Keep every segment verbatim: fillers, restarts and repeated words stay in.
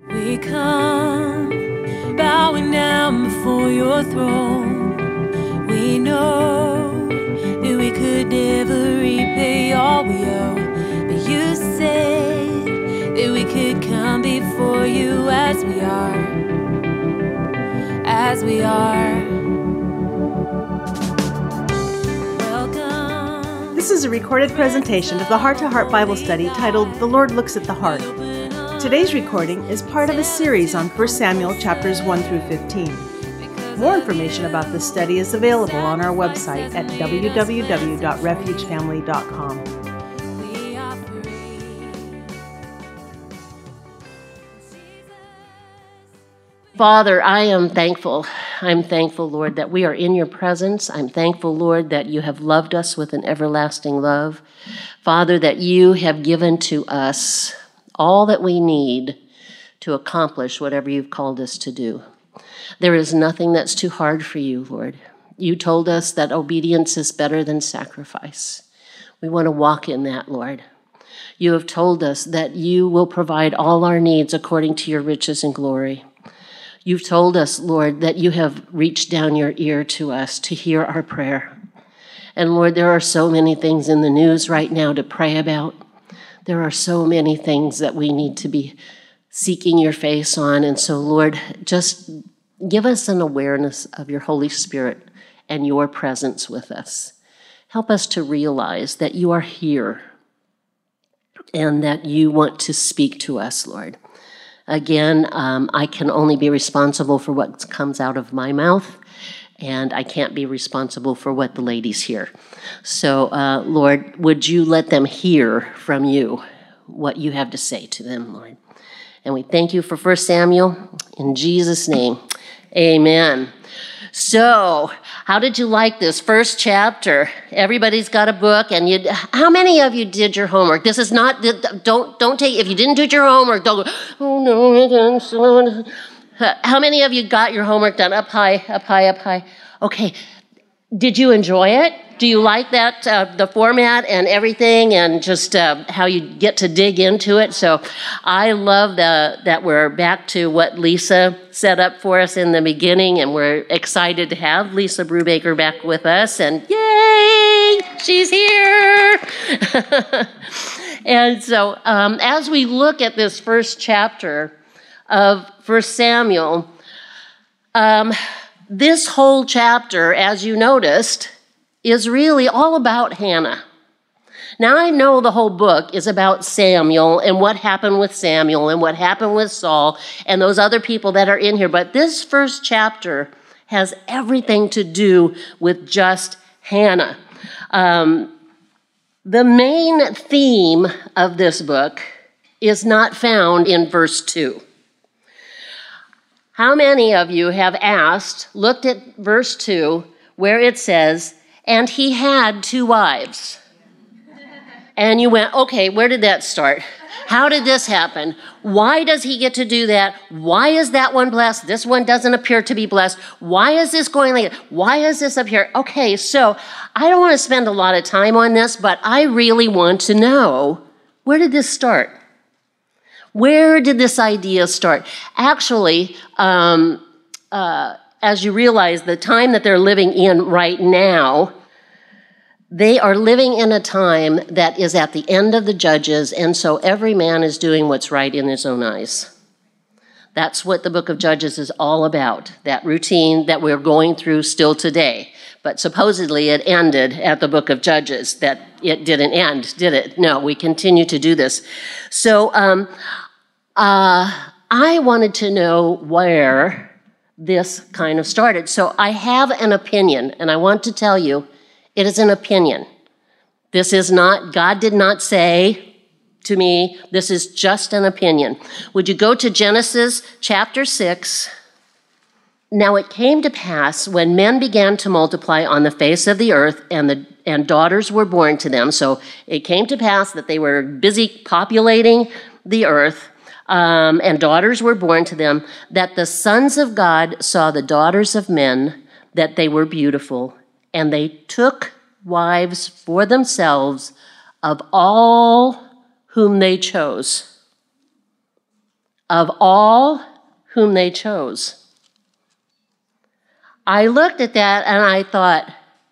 We come bowing down before your throne. We know that we could never repay all we owe, but you said that we could come before you as we are, as we are. Welcome. This is a recorded presentation of the Heart to Heart Bible Study titled The Lord Looks at the Heart. Today's recording is part of a series on First Samuel chapters one through fifteen. More information about this study is available on our website at w w w dot refuge family dot com. Father, I am thankful. I'm thankful, Lord, that we are in your presence. I'm thankful, Lord, that you have loved us with an everlasting love. Father, that you have given to us all that we need to accomplish whatever you've called us to do. There is nothing that's too hard for you, Lord. You told us that obedience is better than sacrifice. We want to walk in that, Lord. You have told us that you will provide all our needs according to your riches and glory. You've told us, Lord, that you have reached down your ear to us to hear our prayer. And Lord, there are so many things in the news right now to pray about. There are so many things that we need to be seeking your face on. And so, Lord, just give us an awareness of your Holy Spirit and your presence with us. Help us to realize that you are here and that you want to speak to us, Lord. Again, um, I can only be responsible for what comes out of my mouth, and I can't be responsible for what the ladies hear. So, uh, Lord, would you let them hear from you what you have to say to them, Lord? And we thank you for First Samuel. In Jesus' name, amen. So, how did you like this first chapter? Everybody's got a book, and you. How many of you did your homework? This is not. Don't don't take. If you didn't do your homework, don't go. Oh no! How many of you got your homework done? Up high, up high, up high. Okay. Did you enjoy it? Do you like that, uh, the format and everything, and just uh, how you get to dig into it? So I love the, that we're back to what Lisa set up for us in the beginning, and we're excited to have Lisa Brubaker back with us, and yay, she's here! And so um, as we look at this first chapter of First Samuel, um, this whole chapter, as you noticed, is really all about Hannah. Now, I know the whole book is about Samuel and what happened with Samuel and what happened with Saul and those other people that are in here, but this first chapter has everything to do with just Hannah. Um, the main theme of this book is not found in verse two. How many of you have asked, looked at verse two, where it says, and he had two wives? And you went, okay, where did that start? How did this happen? Why does he get to do that? Why is that one blessed? This one doesn't appear to be blessed. Why is this going like that? Why is this up here? Okay, so I don't want to spend a lot of time on this, but I really want to know, where did this start? Where did this idea start? Actually, um, uh, as you realize, the time that they're living in right now, they are living in a time that is at the end of the Judges, and so every man is doing what's right in his own eyes. That's what the book of Judges is all about, that routine that we're going through still today. But supposedly it ended at the book of Judges. That it didn't end, did it? No, we continue to do this. So um, uh, I wanted to know where this kind of started. So I have an opinion, and I want to tell you, it is an opinion. This is not, God did not say to me, this is just an opinion. Would you go to Genesis chapter six? Now it came to pass when men began to multiply on the face of the earth, and the and daughters were born to them. So it came to pass that they were busy populating the earth, um, and daughters were born to them, that the sons of God saw the daughters of men, that they were beautiful, and they took wives for themselves of all whom they chose. of all whom they chose. I looked at that and I thought,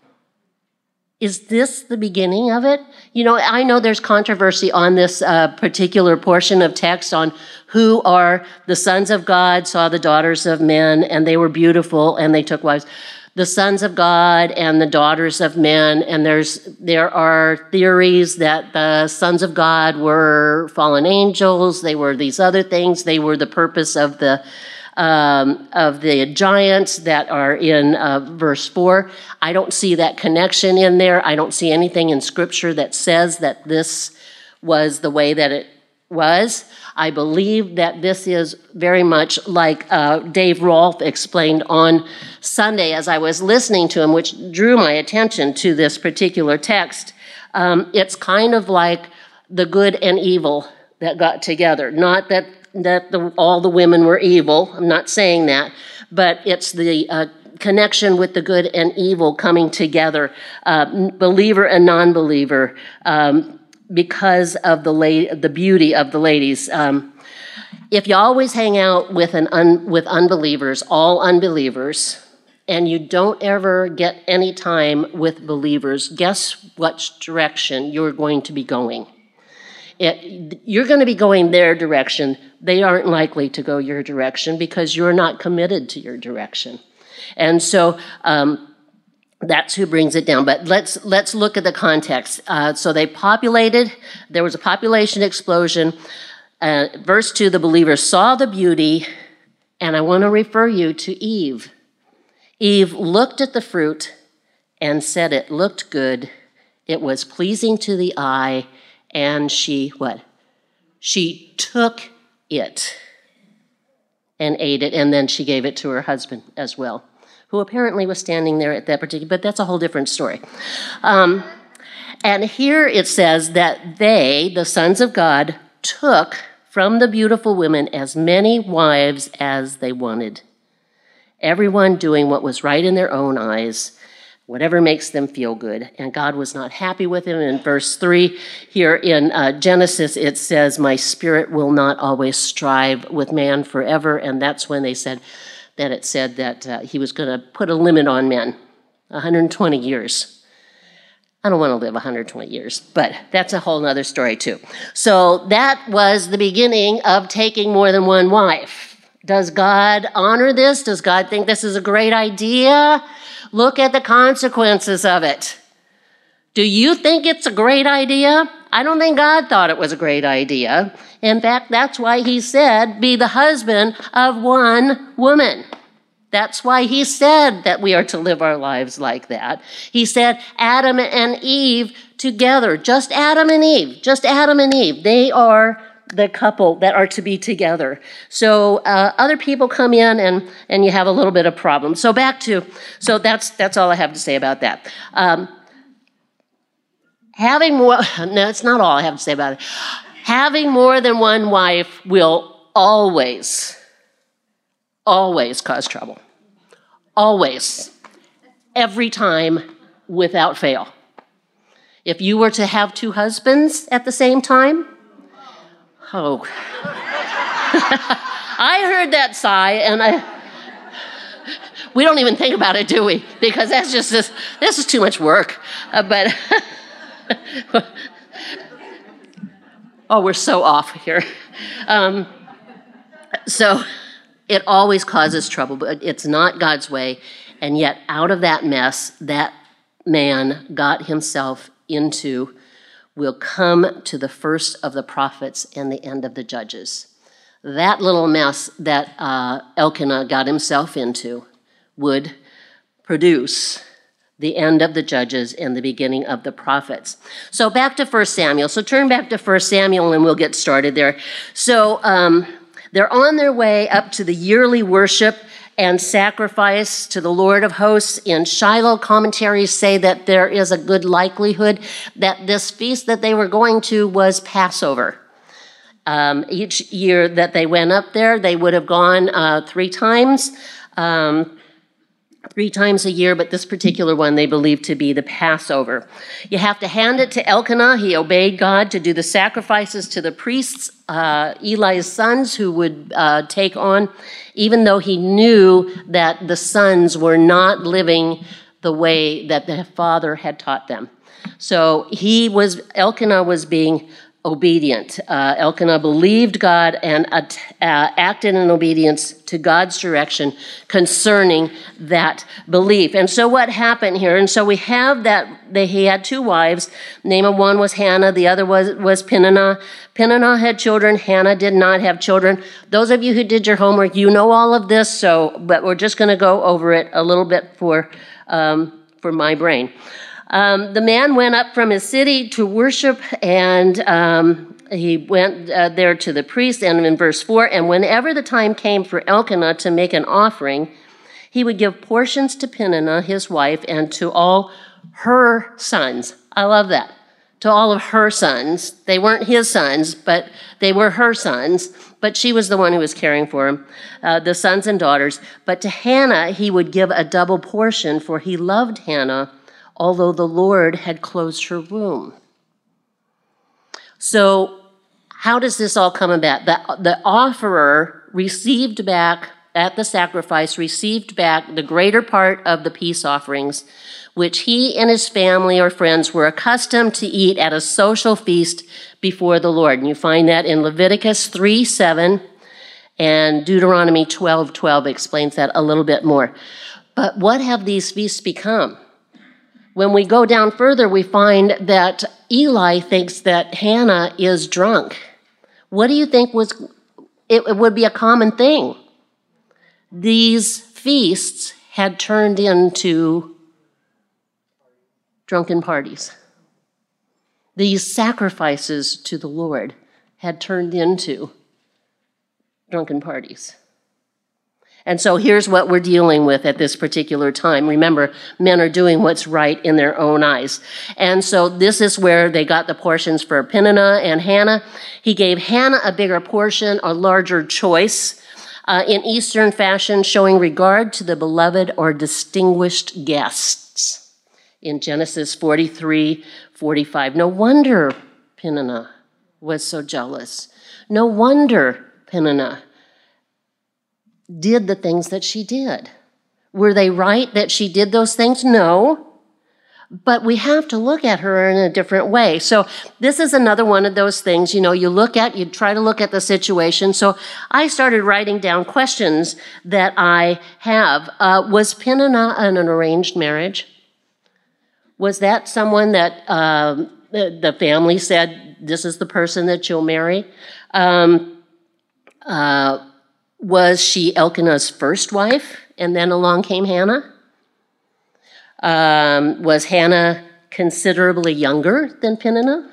is this the beginning of it? You know, I know there's controversy on this uh, particular portion of text on who are the sons of God, saw the daughters of men, and they were beautiful, and they took wives. The sons of God and the daughters of men, and there's there are theories that the sons of God were fallen angels, they were these other things, they were the purpose of the Um, of the giants that are in uh, verse four. I don't see that connection in there. I don't see anything in Scripture that says that this was the way that it was. I believe that this is very much like uh, Dave Rolfe explained on Sunday as I was listening to him, which drew my attention to this particular text. Um, it's kind of like the good and evil that got together. Not that that the, all the women were evil. I'm not saying that, but it's the uh, connection with the good and evil coming together, uh, believer and non-believer, um, because of the la- the beauty of the ladies. Um, if you always hang out with an un- with unbelievers, all unbelievers, and you don't ever get any time with believers, guess what direction you're going to be going? It, you're going to be going their direction. They aren't likely to go your direction because you're not committed to your direction. And so um, that's who brings it down. But let's let's look at the context. Uh, so they populated. There was a population explosion. Uh, verse two, the believers saw the beauty, and I want to refer you to Eve. Eve looked at the fruit and said it looked good. It was pleasing to the eye. And she, what? She took it and ate it, and then she gave it to her husband as well, who apparently was standing there at that particular, but that's a whole different story. Um, and here it says that they, the sons of God, took from the beautiful women as many wives as they wanted, everyone doing what was right in their own eyes, whatever makes them feel good. And God was not happy with him. In verse three, here in uh, Genesis, it says, my spirit will not always strive with man forever. And that's when they said that it said that uh, he was going to put a limit on men, one hundred twenty years. I don't want to live one hundred twenty years, but that's a whole other story too. So that was the beginning of taking more than one wife. Does God honor this? Does God think this is a great idea? Look at the consequences of it. Do you think it's a great idea? I don't think God thought it was a great idea. In fact, that's why he said, be the husband of one woman. That's why he said that we are to live our lives like that. He said Adam and Eve together, just Adam and Eve, just Adam and Eve. They are the couple that are to be together. So uh, other people come in and, and you have a little bit of problem. So back to, so that's that's all I have to say about that. Um, having more, no, it's not all I have to say about it. Having more than one wife will always, always cause trouble. Always. Every time, without fail. If you were to have two husbands at the same time, oh, I heard that sigh, and I, we don't even think about it, do we? Because that's just, this, this is too much work. Uh, but, oh, we're so off here. Um, so it always causes trouble, but it's not God's way. And yet out of that mess, that man got himself into will come to the first of the prophets and the end of the judges. That little mess that uh, Elkanah got himself into would produce the end of the judges and the beginning of the prophets. So back to First Samuel. So turn back to First Samuel and we'll get started there. So um, they're on their way up to the yearly worship and sacrifice to the Lord of hosts. In Shiloh, commentaries say that there is a good likelihood that this feast that they were going to was Passover. Um, each year that they went up there, they would have gone uh, three times. Um, three times a year, but this particular one they believe to be the Passover. You have to hand it to Elkanah. He obeyed God to do the sacrifices to the priests, uh, Eli's sons, who would uh, take on, even though he knew that the sons were not living the way that the father had taught them. So he was, Elkanah was being obedient. Uh, Elkanah believed God and uh, acted in obedience to God's direction concerning that belief. And so what happened here? And so we have that, they, he had two wives. The name of one was Hannah. The other was, was Peninnah. Peninnah had children. Hannah did not have children. Those of you who did your homework, you know all of this, so, but we're just going to go over it a little bit for, um, for my brain. Um, the man went up from his city to worship, and um, he went uh, there to the priest, and in verse four, and whenever the time came for Elkanah to make an offering, he would give portions to Peninnah, his wife, and to all her sons. I love that. To all of her sons. They weren't his sons, but they were her sons, but she was the one who was caring for him, uh, the sons and daughters. But to Hannah, he would give a double portion, for he loved Hannah, although the Lord had closed her womb. So how does this all come about? The, the offerer received back, at the sacrifice, received back the greater part of the peace offerings, which he and his family or friends were accustomed to eat at a social feast before the Lord. And you find that in Leviticus three seven, and Deuteronomy twelve twelve explains that a little bit more. But what have these feasts become? When we go down further, we find that Eli thinks that Hannah is drunk. What do you think was, it, it would be a common thing? These feasts had turned into drunken parties. These sacrifices to the Lord had turned into drunken parties. And so here's what we're dealing with at this particular time. Remember, men are doing what's right in their own eyes. And so this is where they got the portions for Peninnah and Hannah. He gave Hannah a bigger portion, a larger choice, uh, in Eastern fashion, showing regard to the beloved or distinguished guests. In Genesis forty-three forty-five. No wonder Peninnah was so jealous. No wonder Peninnah did the things that she did. Were they right that she did those things? No. But we have to look at her in a different way. So this is another one of those things, you know, you look at, you try to look at the situation. So I started writing down questions that I have. Uh, was Peninnah in an arranged marriage? Was that someone that um, the, the family said, this is the person that you'll marry? Um, uh, Was she Elkanah's first wife, and then along came Hannah? Um, was Hannah considerably younger than Peninnah?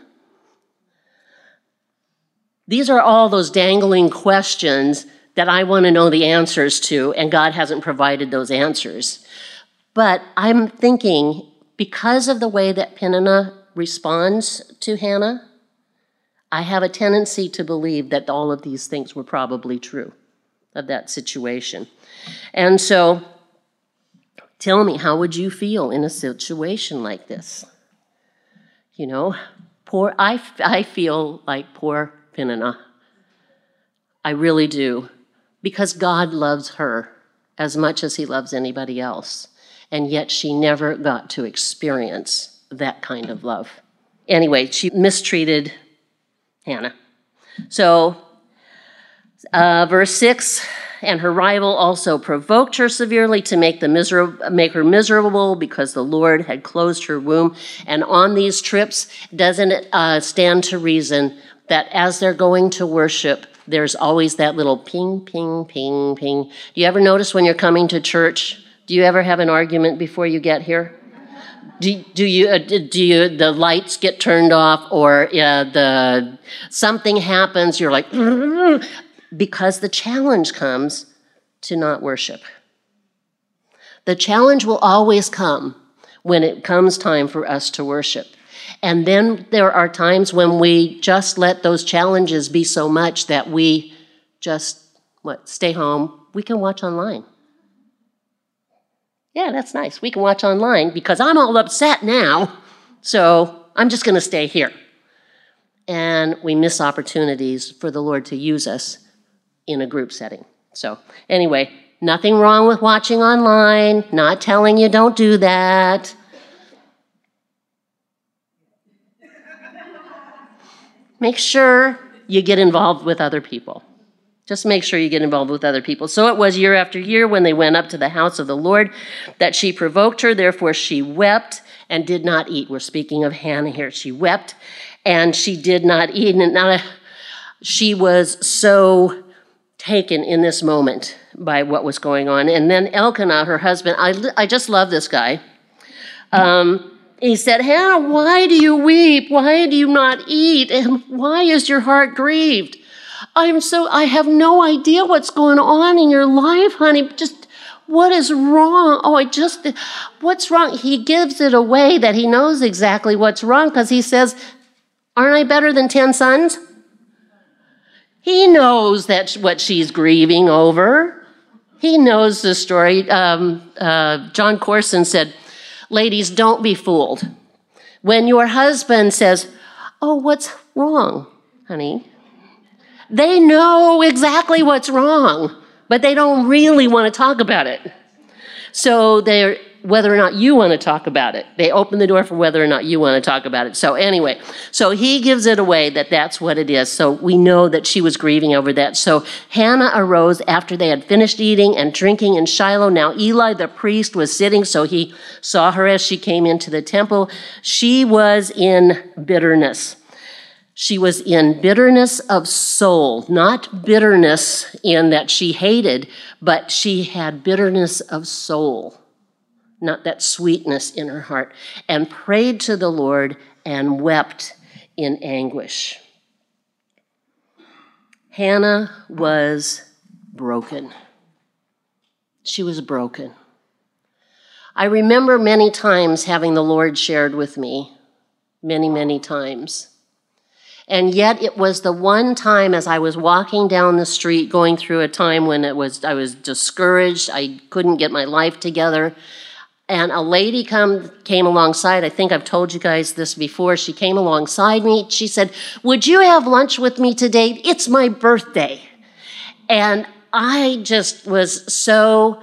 These are all those dangling questions that I want to know the answers to, and God hasn't provided those answers. But I'm thinking, because of the way that Peninnah responds to Hannah, I have a tendency to believe that all of these things were probably true of that situation. And so, tell me, how would you feel in a situation like this? You know, poor, I, I feel like poor Peninnah. I really do. Because God loves her as much as he loves anybody else. And yet she never got to experience that kind of love. Anyway, she mistreated Hannah. So, Uh, verse six, and her rival also provoked her severely to make, the miser- make her miserable because the Lord had closed her womb. And on these trips, doesn't it uh, stand to reason that as they're going to worship, there's always that little ping, ping, ping, ping. Do you ever notice when you're coming to church, do you ever have an argument before you get here? Do, do you uh, do you the lights get turned off, or uh, the something happens? You're like, because the challenge comes to not worship. The challenge will always come when it comes time for us to worship. And then there are times when we just let those challenges be so much that we just, what, stay home. We can watch online. Yeah, that's nice. We can watch online because I'm all upset now, so I'm just going to stay here. And we miss opportunities for the Lord to use us in a group setting. So anyway, nothing wrong with watching online, not telling you don't do that. Make sure you get involved with other people. Just make sure you get involved with other people. So it was year after year when they went up to the house of the Lord that she provoked her. Therefore she wept and did not eat. We're speaking of Hannah here. She wept and she did not eat. And now she was so taken in this moment by what was going on. And then Elkanah, her husband, I, I just love this guy. Um, he said, Hannah, why do you weep? Why do you not eat? And why is your heart grieved? I'm so, I have no idea what's going on in your life, honey. Just, what is wrong? Oh, I just, what's wrong? He gives it away that he knows exactly what's wrong because he says, aren't I better than ten sons? He knows that's what she's grieving over. He knows the story. Um, uh, John Corson said, ladies, don't be fooled. When your husband says, oh, what's wrong, honey? They know exactly what's wrong, but they don't really want to talk about it. So they're, whether or not you want to talk about it, they open the door for whether or not you want to talk about it. So anyway, so he gives it away that that's what it is. So we know that she was grieving over that. So Hannah arose after they had finished eating and drinking in Shiloh. Now Eli the priest was sitting, so he saw her as she came into the temple. She was in bitterness. She was in bitterness of soul, not bitterness in that she hated, but she had bitterness of soul, not that sweetness in her heart, and prayed to the Lord and wept in anguish. Hannah was broken. She was broken. I remember many times having the Lord shared with me, many, many times. And yet it was the one time as I was walking down the street going through a time when it was I was discouraged, I couldn't get my life together, and a lady come came alongside. I think I've told you guys this before. She came alongside me. She said, would you have lunch with me today? It's my birthday. And I just was so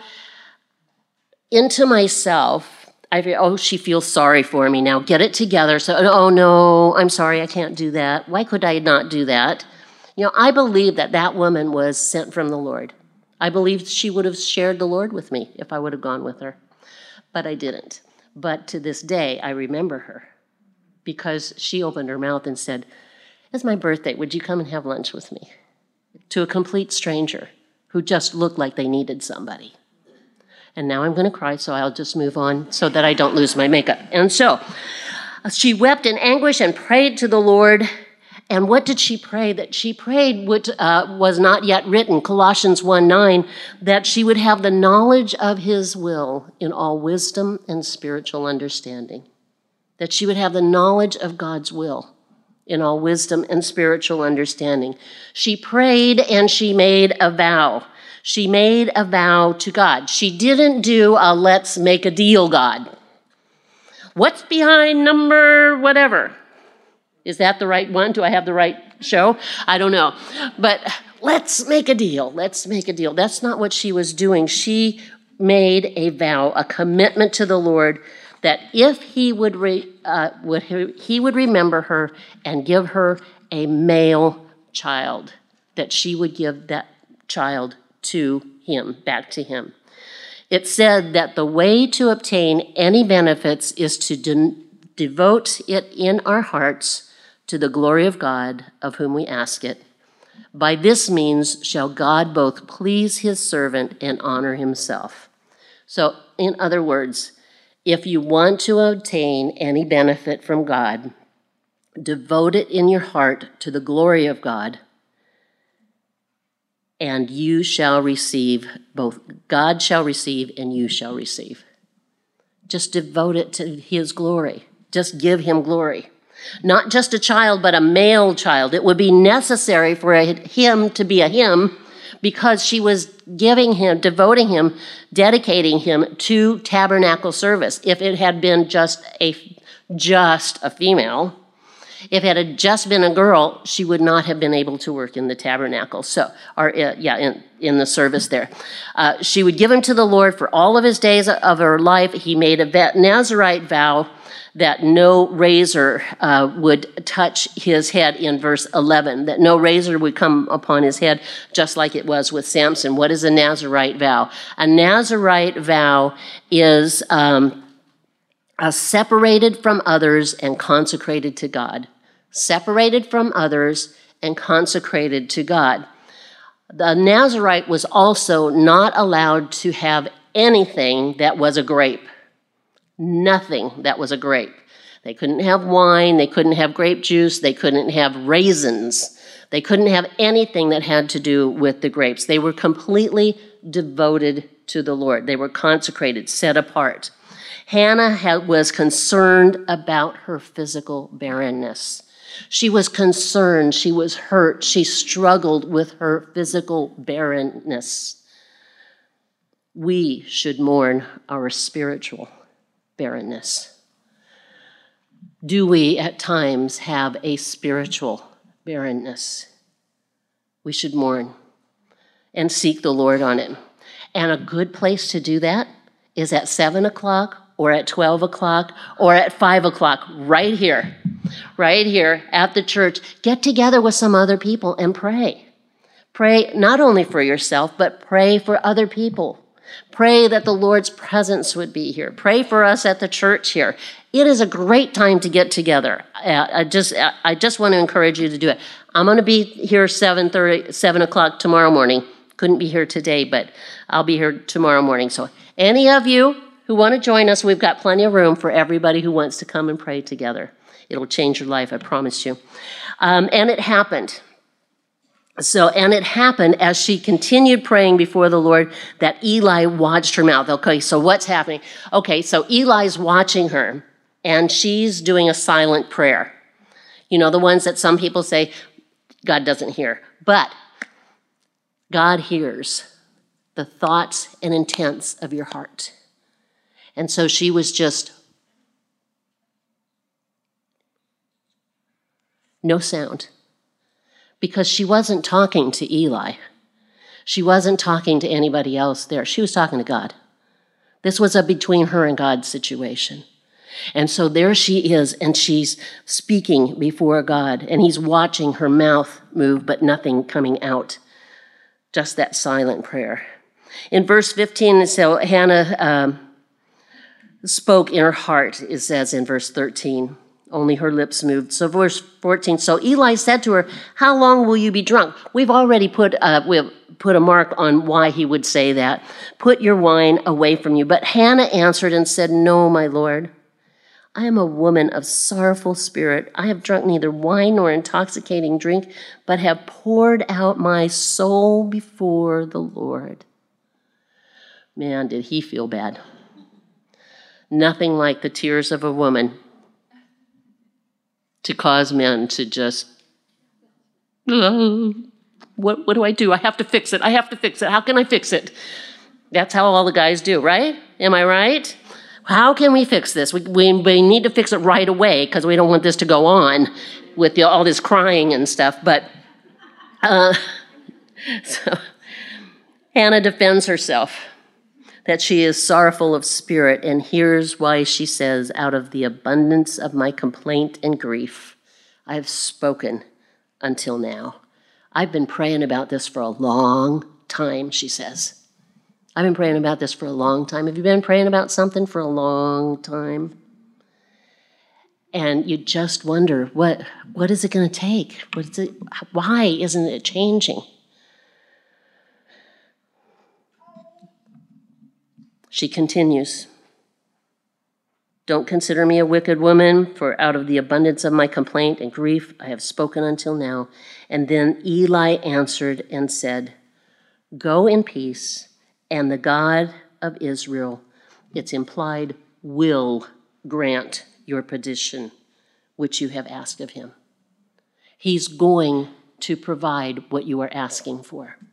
into myself. I feel, oh, she feels sorry for me now. Get it together. So, oh, no, I'm sorry, I can't do that. Why could I not do that? You know, I believe that that woman was sent from the Lord. I believe she would have shared the Lord with me if I would have gone with her. But I didn't. But to this day, I remember her because she opened her mouth and said, it's my birthday. Would you come and have lunch with me? To a complete stranger who just looked like they needed somebody. And now I'm going to cry, so I'll just move on so that I don't lose my makeup. And so she wept in anguish and prayed to the Lord. And what did she pray? That she prayed what uh, was not yet written, Colossians one nine, that she would have the knowledge of his will in all wisdom and spiritual understanding. That she would have the knowledge of God's will in all wisdom and spiritual understanding. She prayed and she made a vow. She made a vow to God. She didn't do a let's make a deal, God. What's behind number whatever? Is that the right one? Do I have the right show? I don't know. But let's make a deal. Let's make a deal. That's not what she was doing. She made a vow, a commitment to the Lord that if he would, re, uh, would he would remember her and give her a male child, that she would give that child to him, back to him. It said that the way to obtain any benefits is to de- devote it in our hearts to the glory of God, of whom we ask it. By this means shall God both please his servant and honor himself. So, in other words, if you want to obtain any benefit from God, devote it in your heart to the glory of God, and you shall receive, both God shall receive and you shall receive. Just devote it to his glory. Just give him glory. Not just a child, but a male child. It would be necessary for a him to be a him because she was giving him, devoting him, dedicating him to tabernacle service. If it had been just a, just a female, if it had just been a girl, she would not have been able to work in the tabernacle. So, or uh, yeah, in, in the service there. Uh, she would give him to the Lord for all of his days of her life. He made a Nazirite vow that no razor uh, would touch his head in verse eleven, that no razor would come upon his head, just like it was with Samson. What is a Nazirite vow? A Nazirite vow is um, uh, separated from others and consecrated to God. Separated from others and consecrated to God. The Nazirite was also not allowed to have anything that was a grape. Nothing that was a grape. They couldn't have wine, they couldn't have grape juice, they couldn't have raisins. They couldn't have anything that had to do with the grapes. They were completely devoted to the Lord. They were consecrated, set apart. Hannah had, was concerned about her physical barrenness. She was concerned, she was hurt, she struggled with her physical barrenness. We should mourn our spiritual barrenness. Do we at times have a spiritual barrenness? We should mourn and seek the Lord on it. And a good place to do that is at seven o'clock or at twelve o'clock or at five o'clock, right here, right here at the church. Get together with some other people and pray. Pray not only for yourself, but pray for other people. Pray that the Lord's presence would be here. Pray for us at the church here. It is a great time to get together. I just, I just want to encourage you to do it. I'm going to be here seven thirty, seven o'clock tomorrow morning. Couldn't be here today, but I'll be here tomorrow morning. So any of you who want to join us, we've got plenty of room for everybody who wants to come and pray together. It'll change your life, I promise you. Um, and it happened. So, and it happened as she continued praying before the Lord that Eli watched her mouth. Okay, so what's happening? Okay, so Eli's watching her, and she's doing a silent prayer. You know, the ones that some people say God doesn't hear. But God hears the thoughts and intents of your heart. And so she was just no sound. Because she wasn't talking to Eli. She wasn't talking to anybody else there. She was talking to God. This was a between her and God situation. And so there she is, and she's speaking before God, and he's watching her mouth move, but nothing coming out. Just that silent prayer. In verse fifteen, so Hannah um, spoke in her heart, it says in verse thirteen. Only her lips moved. So verse fourteen, so Eli said to her, how long will you be drunk? We've already put, uh, we've put a mark on why he would say that. Put your wine away from you. But Hannah answered and said, no, my Lord. I am a woman of sorrowful spirit. I have drunk neither wine nor intoxicating drink, but have poured out my soul before the Lord. Man, did he feel bad. Nothing like the tears of a woman to cause men to just, oh, what, what do I do? I have to fix it. I have to fix it. How can I fix it? That's how all the guys do, right? Am I right? How can we fix this? We, we, we need to fix it right away because we don't want this to go on with the, all this crying and stuff. But uh, so Hannah defends herself that she is sorrowful of spirit, and here's why she says, out of the abundance of my complaint and grief, I have spoken until now. I've been praying about this for a long time, she says. I've been praying about this for a long time. Have you been praying about something for a long time? And you just wonder, what, what is it going to take? What is it, why isn't it changing? She continues, don't consider me a wicked woman, for out of the abundance of my complaint and grief I have spoken until now. And then Eli answered and said, go in peace, and the God of Israel, it's implied, will grant your petition, which you have asked of him. He's going to provide what you are asking for.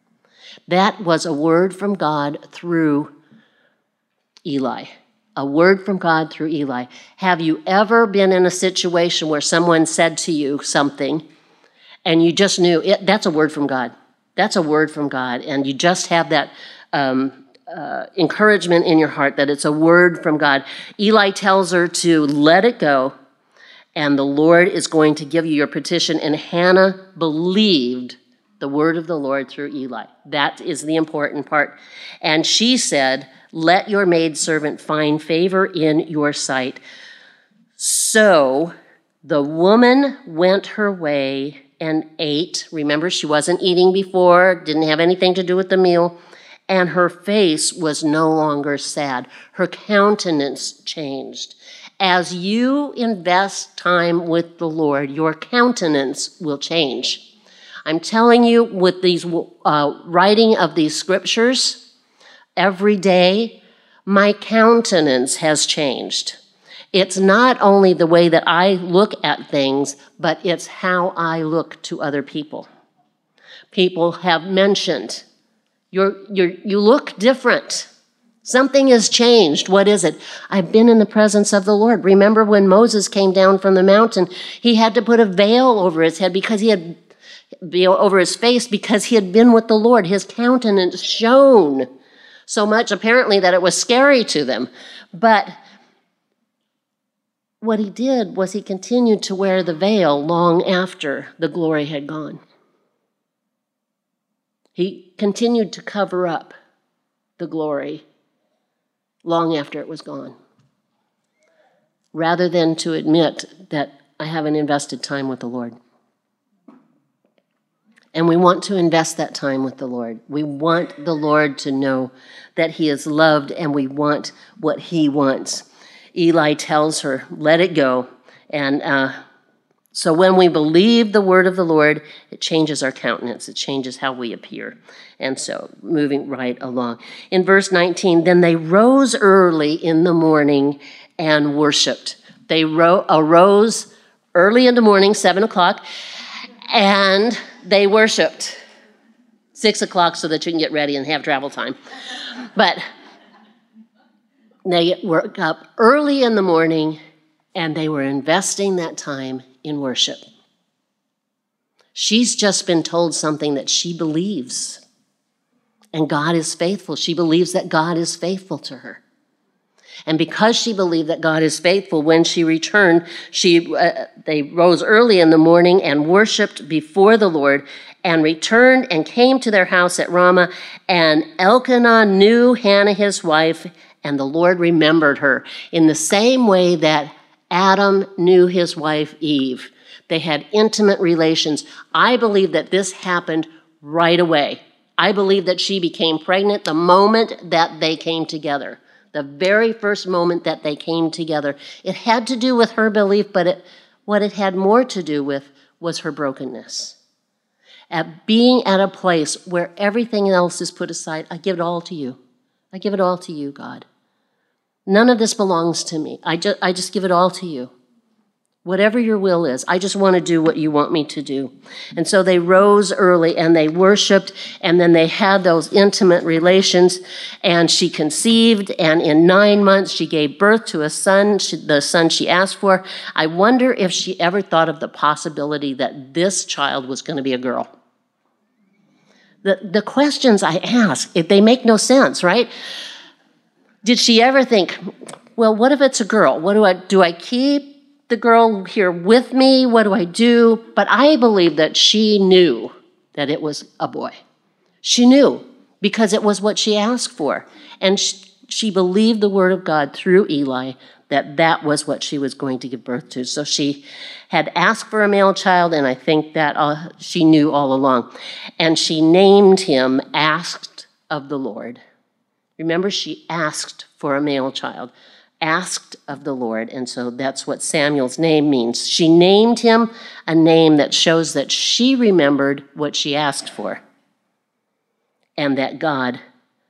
That was a word from God through Eli. A word from God through Eli. Have you ever been in a situation where someone said to you something and you just knew, it, that's a word from God. That's a word from God. And you just have that um, uh, encouragement in your heart that it's a word from God. Eli tells her to let it go, and the Lord is going to give you your petition. And Hannah believed the word of the Lord through Eli. That is the important part. And she said, let your maidservant find favor in your sight. So the woman went her way and ate. Remember, she wasn't eating before, didn't have anything to do with the meal. And her face was no longer sad. Her countenance changed. As you invest time with the Lord, your countenance will change. I'm telling you, with these uh, writing of these scriptures, every day, my countenance has changed. It's not only the way that I look at things, but it's how I look to other people. People have mentioned, you're, you're, you look different. Something has changed. What is it? I've been in the presence of the Lord. Remember when Moses came down from the mountain, he had to put a veil over his head because he had, over his face because he had been with the Lord. His countenance shone so much, apparently, that it was scary to them. But what he did was he continued to wear the veil long after the glory had gone. He continued to cover up the glory long after it was gone, rather than to admit that I haven't invested time with the Lord. And we want to invest that time with the Lord. We want the Lord to know that he is loved, and we want what he wants. Eli tells her, let it go. And uh, so when we believe the word of the Lord, it changes our countenance. It changes how we appear. And so moving right along. In verse nineteen, then they rose early in the morning and worshiped. They ro- arose early in the morning, seven o'clock, and they worshiped. Six o'clock so that you can get ready and have travel time. But they were up early in the morning and they were investing that time in worship. She's just been told something that she believes. And God is faithful. She believes that God is faithful to her. And because she believed that God is faithful, when she returned, she uh, they rose early in the morning and worshiped before the Lord, and returned and came to their house at Ramah. And Elkanah knew Hannah his wife, and the Lord remembered her in the same way that Adam knew his wife Eve. They had intimate relations. I believe that this happened right away. I believe that she became pregnant the moment that they came together. The very first moment that they came together. It had to do with her belief, but it, what it had more to do with was her brokenness. At being at a place where everything else is put aside, I give it all to you. I give it all to you, God. None of this belongs to me. I just, I just give it all to you. Whatever your will is, I just want to do what you want me to do. And so they rose early and they worshiped, and then they had those intimate relations, and she conceived, and in nine months she gave birth to a son, the son she asked for. I wonder if she ever thought of the possibility that this child was going to be a girl. The, the questions I ask, if they make no sense, right? Did she ever think, well, what if it's a girl? What do I do? I keep the girl here with me? What do I do? But I believe that she knew that it was a boy. She knew because it was what she asked for. And she, she believed the word of God through Eli that that was what she was going to give birth to. So she had asked for a male child, and I think that uh, she knew all along. And she named him Asked of the Lord. Remember, she asked for a male child. Asked of the Lord, and so that's what Samuel's name means. She named him a name that shows that she remembered what she asked for, and that God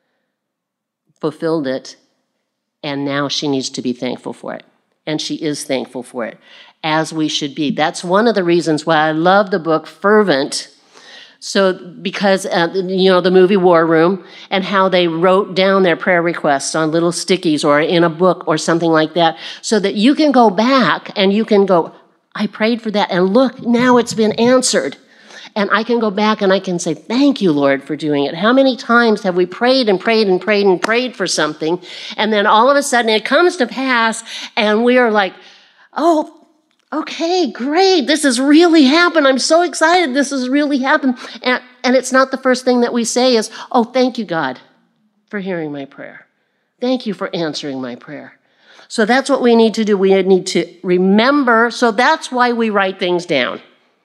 fulfilled it, and now she needs to be thankful for it, and she is thankful for it, as we should be. That's one of the reasons why I love the book Fervent So because, uh, you know, the movie War Room, and how they wrote down their prayer requests on little stickies or in a book or something like that, so that you can go back and you can go, I prayed for that, and look, now it's been answered. And I can go back and I can say, thank you, Lord, for doing it. How many times have we prayed and prayed and prayed and prayed for something, and then all of a sudden it comes to pass, and we are like, oh, okay, great, this has really happened. I'm so excited this has really happened. And, and it's not the first thing that we say is, oh, thank you, God, for hearing my prayer. Thank you for answering my prayer. So that's what we need to do. We need to remember. So that's why we write things down.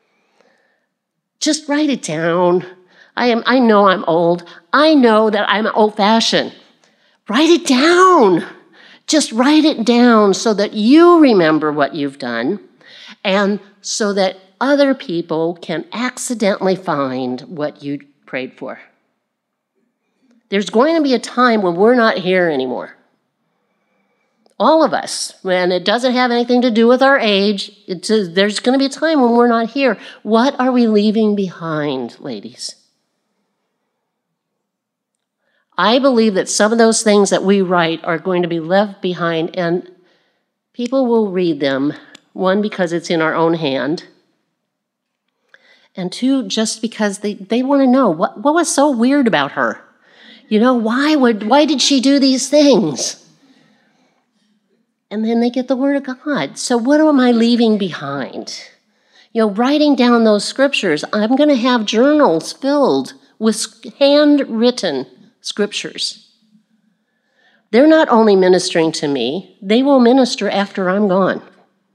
Just write it down. I am. I know I'm old. I know that I'm old-fashioned. Write it down. Just write it down so that you remember what you've done, and so that other people can accidentally find what you prayed for. There's going to be a time when we're not here anymore. All of us, and it doesn't have anything to do with our age. It's a, there's going to be a time when we're not here. What are we leaving behind, ladies? I believe that some of those things that we write are going to be left behind, and people will read them, one, because it's in our own hand, and two, just because they, they want to know what, what was so weird about her. You know, why would why did she do these things? And then they get the Word of God. So what am I leaving behind? You know, writing down those scriptures, I'm going to have journals filled with handwritten scriptures. They're not only ministering to me, they will minister after I'm gone.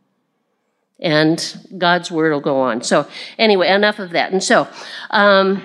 And God's word will go on. So anyway, enough of that. And so, um,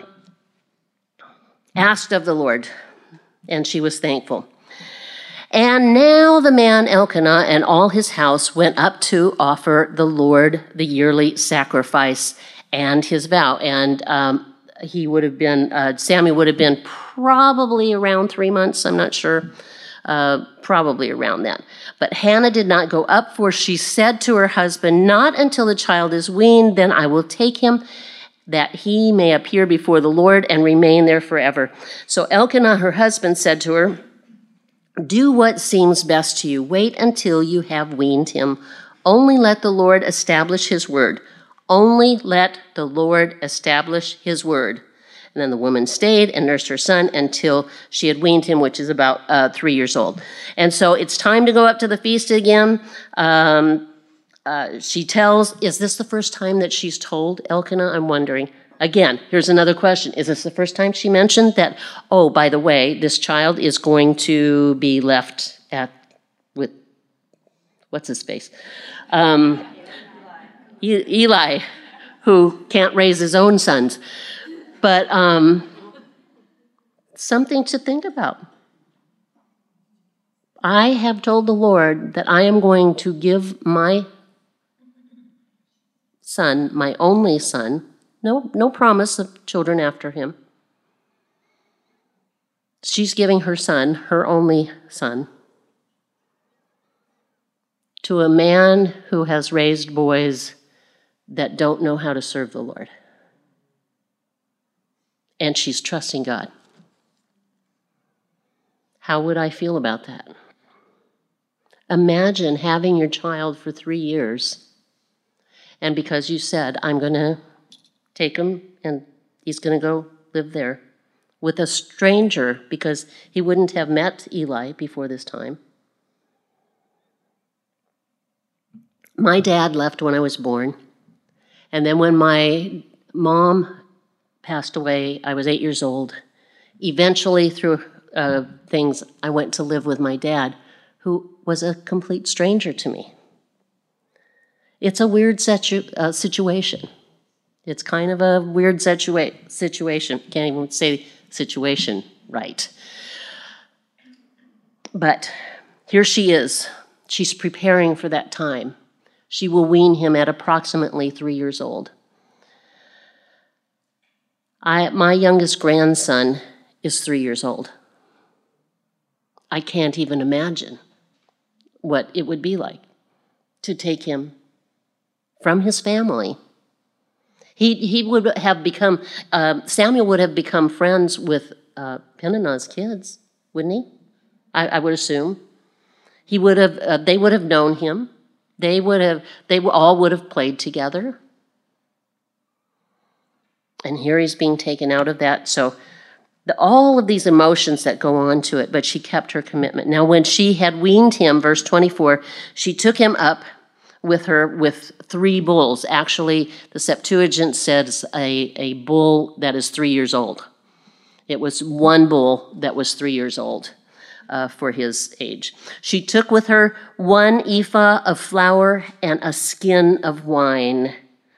asked of the Lord, and she was thankful. And now the man Elkanah and all his house went up to offer the Lord the yearly sacrifice and his vow. And um, he would have been, uh, Samuel would have been probably around three months, I'm not sure. Uh, probably around that. But Hannah did not go up, for she said to her husband, not until the child is weaned, then I will take him, that he may appear before the Lord and remain there forever. So Elkanah, her husband, said to her, do what seems best to you. Wait until you have weaned him. Only let the Lord establish his word. Only let the Lord establish his word. And then the woman stayed and nursed her son until she had weaned him, which is about uh, three years old. And so it's time to go up to the feast again. Um, uh, she tells, is this the first time that she's told Elkanah? I'm wondering. Again, here's another question. Is this the first time she mentioned that, oh, by the way, this child is going to be left at, with, what's his face? Um, Eli, who can't raise his own sons. But um, something to think about. I have told the Lord that I am going to give my son, my only son, no, no promise of children after him. She's giving her son, her only son, to a man who has raised boys that don't know how to serve the Lord. And she's trusting God. How would I feel about that? Imagine having your child for three years, and because you said, I'm going to take him and he's going to go live there with a stranger, because he wouldn't have met Eli before this time. My dad left when I was born, and then when my mom passed away, I was eight years old. Eventually, through uh, things, I went to live with my dad, who was a complete stranger to me. It's a weird situ- uh, situation. It's kind of a weird situa- situation. Can't even say situation right. But here she is. She's preparing for that time. She will wean him at approximately three years old. I, my youngest grandson is three years old. I can't even imagine what it would be like to take him from his family. He, he would have become, uh, Samuel would have become friends with uh, Peninnah's kids, wouldn't he? I, I would assume. He would have, uh, they would have known him. They would have, they all would have played together. And here he's being taken out of that. So the, all of these emotions that go on to it, but she kept her commitment. Now when she had weaned him, verse twenty-four, she took him up with her with three bulls. Actually, the Septuagint says a, a bull that is three years old. It was one bull that was three years old uh, for his age. She took with her one ephah of flour and a skin of wine.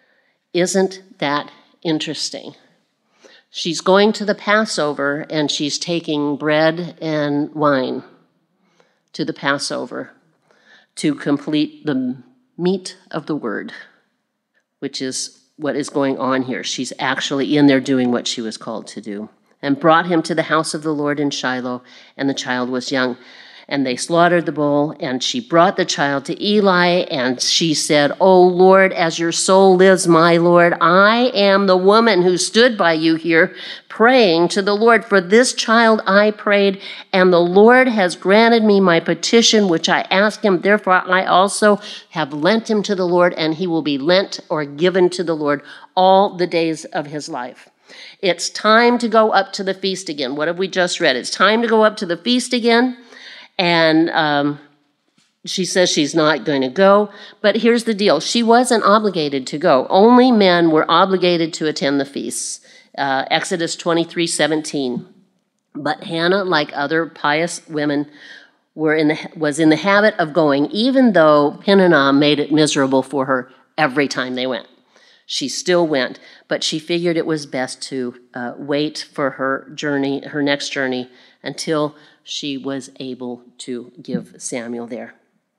Isn't that interesting? She's going to the Passover and she's taking bread and wine to the Passover to complete the meat of the word, which is what is going on here. She's actually in there doing what she was called to do. And brought him to the house of the Lord in Shiloh, and the child was young. And they slaughtered the bull, and she brought the child to Eli, and she said, "O Lord, as your soul lives, my Lord, I am the woman who stood by you here praying to the Lord. For this child I prayed, and the Lord has granted me my petition, which I asked him. Therefore I also have lent him to the Lord, and he will be lent or given to the Lord all the days of his life." It's time to go up to the feast again. What have we just read? It's time to go up to the feast again. And um, she says she's not going to go. But here's the deal. She wasn't obligated to go. Only men were obligated to attend the feasts. Uh, Exodus twenty-three seventeen. But Hannah, like other pious women, were in the, was in the habit of going, even though Peninnah made it miserable for her every time they went. She still went, but she figured it was best to uh, wait for her journey, her next journey, until she was able to give Samuel there.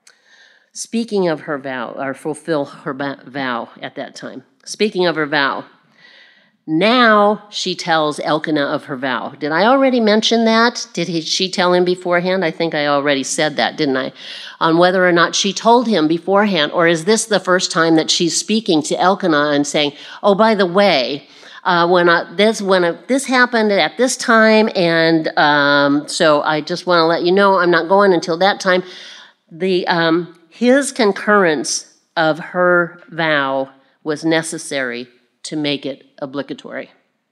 Speaking of her vow, or fulfill her vow at that time. Speaking of her vow, now she tells Elkanah of her vow. Did I already mention that? Did he, she tell him beforehand? I think I already said that, didn't I? On whether or not she told him beforehand, or is this the first time that she's speaking to Elkanah and saying, "Oh, by the way, uh, when I, this when I, this happened at this time, and um, so I just want to let you know I'm not going until that time." The um, his concurrence of her vow was necessary to make it obligatory.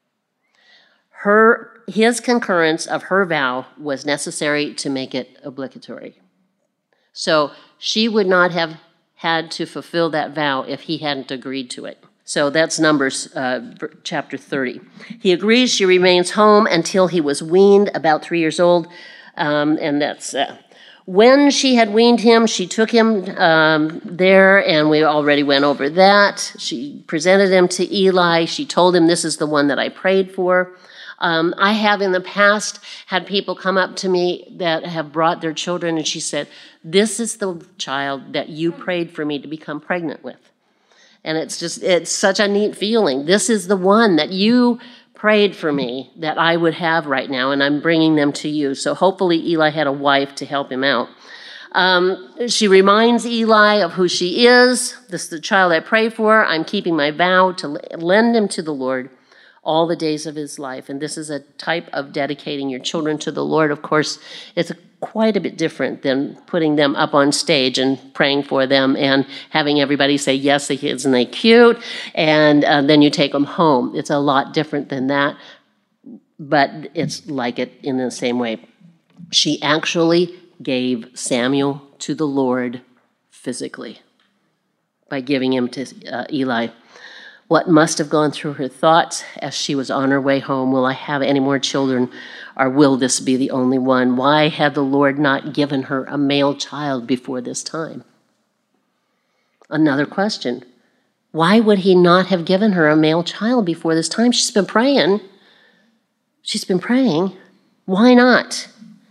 Her, his concurrence of her vow was necessary to make it obligatory. So she would not have had to fulfill that vow if he hadn't agreed to it. So that's Numbers uh, chapter thirty. He agrees. She remains home until he was weaned, about three years old, um, and that's... Uh, When she had weaned him, she took him um, there, and we already went over that. She presented him to Eli. She told him, "This is the one that I prayed for." Um, I have in the past had people come up to me that have brought their children, and she said, "This is the child that you prayed for me to become pregnant with." And it's just, it's such a neat feeling. This is the one that you prayed for me that I would have right now, and I'm bringing them to you. So hopefully Eli had a wife to help him out. Um, she reminds Eli of who she is. This is the child I pray for. I'm keeping my vow to lend him to the Lord all the days of his life. And this is a type of dedicating your children to the Lord. Of course, it's quite a bit different than putting them up on stage and praying for them and having everybody say, "Yes, isn't they cute?" And uh, then you take them home. It's a lot different than that, but it's like it in the same way. She actually gave Samuel to the Lord physically by giving him to uh, Eli. What must have gone through her thoughts as she was on her way home? Will I have any more children, or will this be the only one? Why had the Lord not given her a male child before this time? Another question. Why would he not have given her a male child before this time? She's been praying. She's been praying. Why not?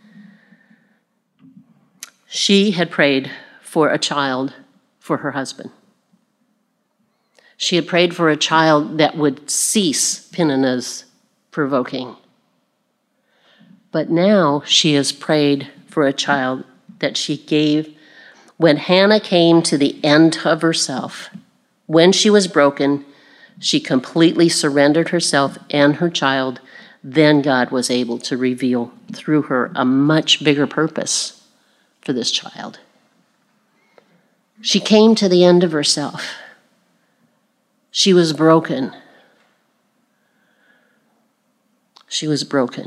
She had prayed for a child for her husband. She had prayed for a child that would cease Peninnah's provoking. But now she has prayed for a child that she gave when Hannah came to the end of herself. When she was broken, she completely surrendered herself and her child, then God was able to reveal through her a much bigger purpose for this child. She came to the end of herself. She was broken. She was broken.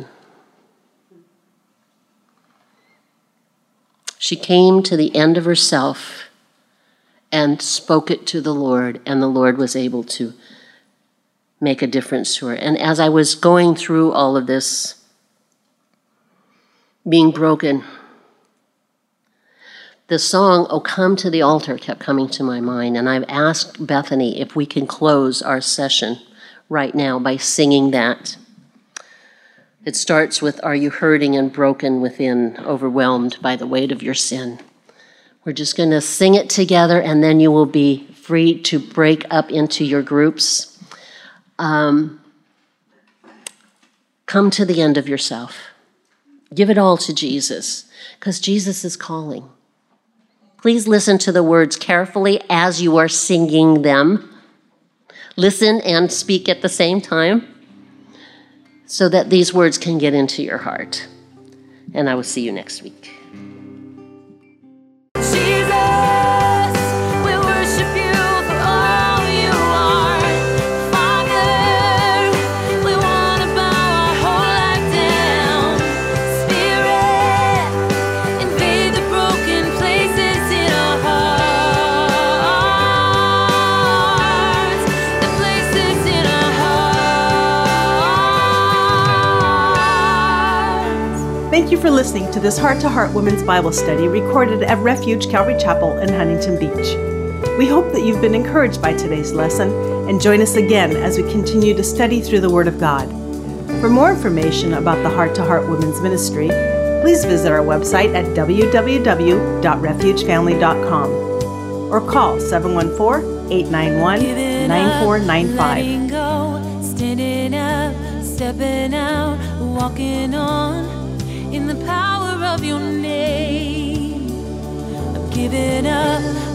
She came to the end of herself and spoke it to the Lord, and the Lord was able to make a difference to her. And as I was going through all of this, being broken, the song, "Oh Come to the Altar," kept coming to my mind, and I've asked Bethany if we can close our session right now by singing that. It starts with, "Are you hurting and broken within, overwhelmed by the weight of your sin?" We're just going to sing it together, and then you will be free to break up into your groups. Um, come to the end of yourself. Give it all to Jesus, because Jesus is calling. Please listen to the words carefully as you are singing them. Listen and speak at the same time so that these words can get into your heart. And I will see you next week. Thank you for listening to this Heart to Heart Women's Bible Study recorded at Refuge Calvary Chapel in Huntington Beach. We hope that you've been encouraged by today's lesson, and join us again as we continue to study through the Word of God. For more information about the Heart to Heart Women's Ministry, please visit our website at w w w dot refuge family dot com or call seven one four, eight nine one, nine four nine five. Standing up, stepping out, walking on in the power of your name. I'm giving up.